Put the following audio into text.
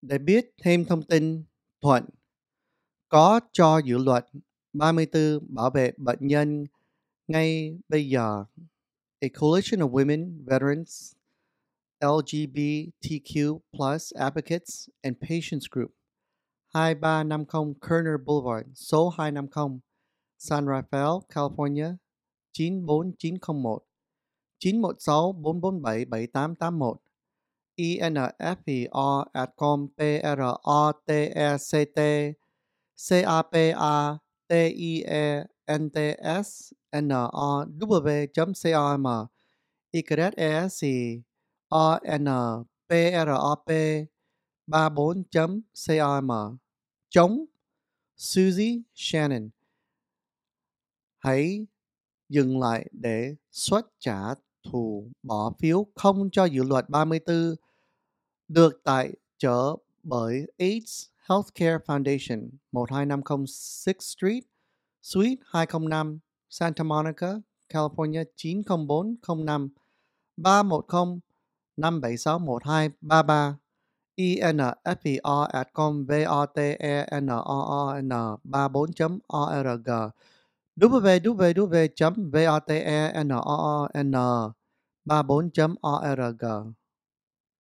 Để biết thêm thông tin, Thuận có cho dự luật 34 bảo vệ bệnh nhân ngay bây giờ. A coalition of women, veterans, LGBTQ plus advocates and patients group 2350 Kerner Boulevard, số 250, San Rafael, California 94901, 916-447-7881, info@com protect capitents.com YESCONPROP 34.com chống Susie Shannon. Hãy dừng lại để soát trả thù bỏ phiếu không cho dự luật 34 được tài trợ bởi AIDS Healthcare Foundation 1250 6th Street, Suite 205, Santa Monica, California 90405 310 5761233 info@com votenon 34.org www.votenon 34.org